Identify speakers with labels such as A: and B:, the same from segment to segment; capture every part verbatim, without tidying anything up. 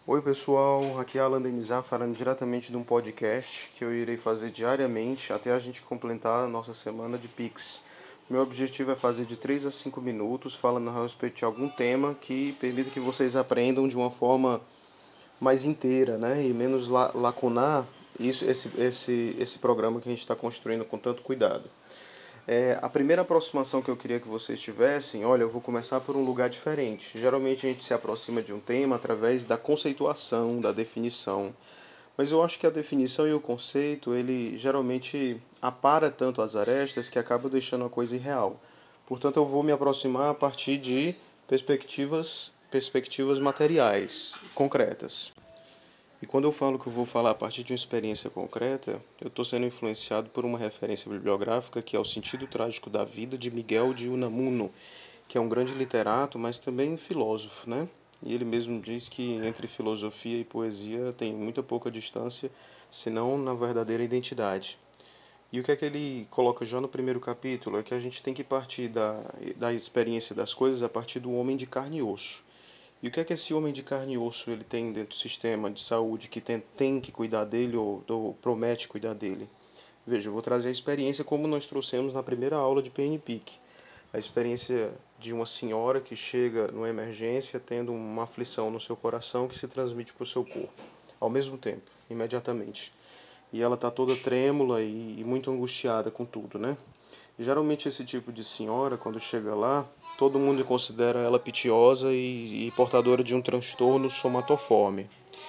A: Oi pessoal, aqui é Alan Denizar falando diretamente de um podcast que eu irei fazer diariamente até a gente completar a nossa semana de Pix. Meu objetivo é fazer de três a cinco minutos falando a respeito de algum tema que permita que vocês aprendam de uma forma mais inteira, né? E menos la lacunar isso, esse, esse, esse programa que a gente está construindo com tanto cuidado. É, a primeira aproximação que eu queria que vocês tivessem, olha, eu vou começar por um lugar diferente. Geralmente a gente se aproxima de um tema através da conceituação, da definição. Mas eu acho que a definição e o conceito, ele geralmente apara tanto as arestas que acaba deixando a coisa irreal. Portanto, eu vou me aproximar a partir de perspectivas, perspectivas materiais, concretas. E quando eu falo que eu vou falar a partir de uma experiência concreta, eu estou sendo influenciado por uma referência bibliográfica que é O Sentido Trágico da Vida, de Miguel de Unamuno, que é um grande literato, mas também um filósofo, né? E ele mesmo diz que entre filosofia e poesia tem muita pouca distância, senão na verdadeira identidade. E o que é que ele coloca já no primeiro capítulo? É que a gente tem que partir da, da experiência das coisas a partir do homem de carne e osso. E o que é que esse homem de carne e osso ele tem dentro do sistema de saúde que tem, tem que cuidar dele ou, ou promete cuidar dele? Veja, eu vou trazer a experiência como nós trouxemos na primeira aula de P N P I C. A experiência de uma senhora que chega numa emergência tendo uma aflição no seu coração que se transmite para o seu corpo, ao mesmo tempo, imediatamente. E ela está toda trêmula e, e muito angustiada com tudo, né? Geralmente esse tipo de senhora, quando chega lá, todo mundo considera ela pitiosa e, e portadora de um transtorno somatoforme.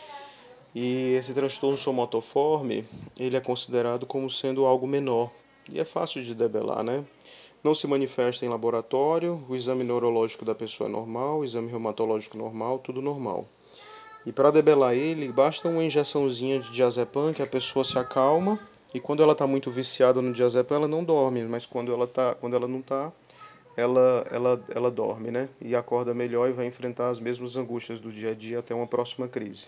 A: E esse transtorno somatoforme, ele é considerado como sendo algo menor. E é fácil de debelar, né? Não se manifesta em laboratório, o exame neurológico da pessoa é normal, o exame reumatológico normal, tudo normal. E para debelar ele, basta uma injeçãozinha de diazepam que a pessoa se acalma. E quando ela está muito viciada no diazepam, ela não dorme, mas quando ela, tá, quando ela não está, ela, ela, ela dorme, né? E acorda melhor e vai enfrentar as mesmas angústias do dia a dia até uma próxima crise.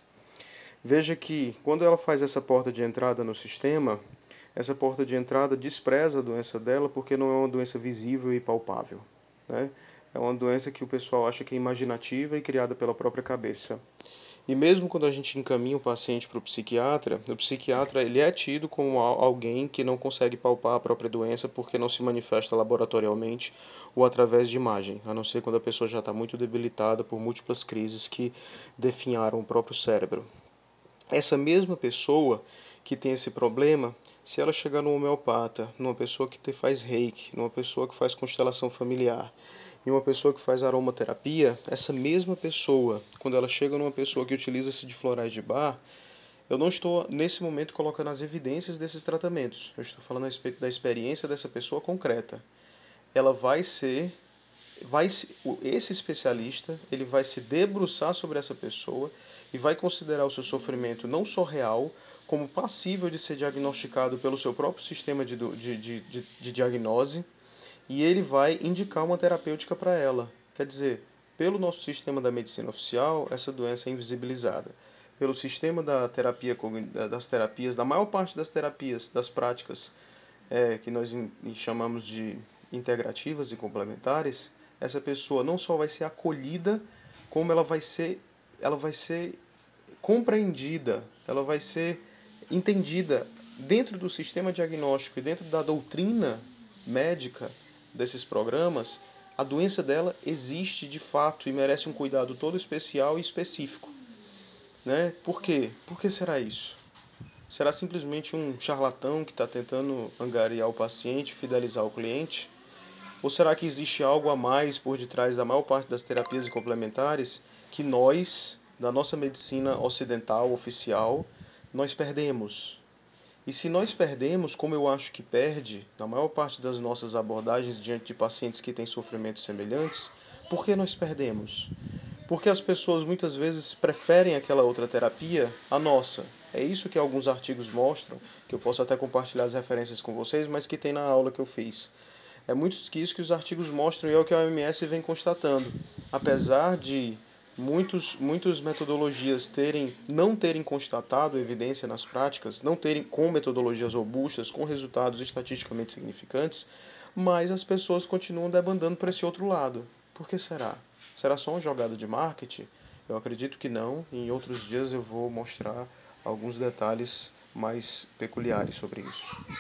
A: Veja que quando ela faz essa porta de entrada no sistema, essa porta de entrada despreza a doença dela porque não é uma doença visível e palpável, né? É uma doença que o pessoal acha que é imaginativa e criada pela própria cabeça. E mesmo quando a gente encaminha o paciente para o psiquiatra, o psiquiatra ele é tido como alguém que não consegue palpar a própria doença porque não se manifesta laboratorialmente ou através de imagem, a não ser quando a pessoa já está muito debilitada por múltiplas crises que definharam o próprio cérebro. Essa mesma pessoa que tem esse problema, se ela chegar no homeopata, numa pessoa que faz reiki, numa pessoa que faz constelação familiar, e uma pessoa que faz aromaterapia, essa mesma pessoa, quando ela chega numa pessoa que utiliza-se de florais de bar, eu não estou, nesse momento, colocando as evidências desses tratamentos. Eu estou falando a respeito da experiência dessa pessoa concreta. Ela vai ser, vai esse especialista, ele vai se debruçar sobre essa pessoa e vai considerar o seu sofrimento não só real, como passível de ser diagnosticado pelo seu próprio sistema de, de, de, de, de diagnose, e ele vai indicar uma terapêutica para ela. Quer dizer, pelo nosso sistema da medicina oficial, essa doença é invisibilizada. Pelo sistema da terapia, das terapias, da maior parte das terapias, das práticas é, que nós chamamos de integrativas e complementares, essa pessoa não só vai ser acolhida, como ela vai ser, ela vai ser compreendida, ela vai ser entendida dentro do sistema diagnóstico e dentro da doutrina médica desses programas. A doença dela existe de fato e merece um cuidado todo especial e específico, né? Por quê? Por que será isso? Será simplesmente um charlatão que está tentando angariar o paciente, fidelizar o cliente? Ou será que existe algo a mais por detrás da maior parte das terapias complementares que nós, da nossa medicina ocidental, oficial, nós perdemos? E se nós perdemos, como eu acho que perde, na maior parte das nossas abordagens diante de pacientes que têm sofrimentos semelhantes, por que nós perdemos? Porque as pessoas muitas vezes preferem aquela outra terapia à nossa. É isso que alguns artigos mostram, que eu posso até compartilhar as referências com vocês, mas que tem na aula que eu fiz. É muito isso que os artigos mostram e é o que a O M S vem constatando. Apesar de muitos, muitas metodologias terem, não terem constatado evidência nas práticas, não terem com metodologias robustas, com resultados estatisticamente significantes, mas as pessoas continuam debandando para esse outro lado. Por que será? Será só uma jogada de marketing? Eu acredito que não, e em outros dias eu vou mostrar alguns detalhes mais peculiares sobre isso.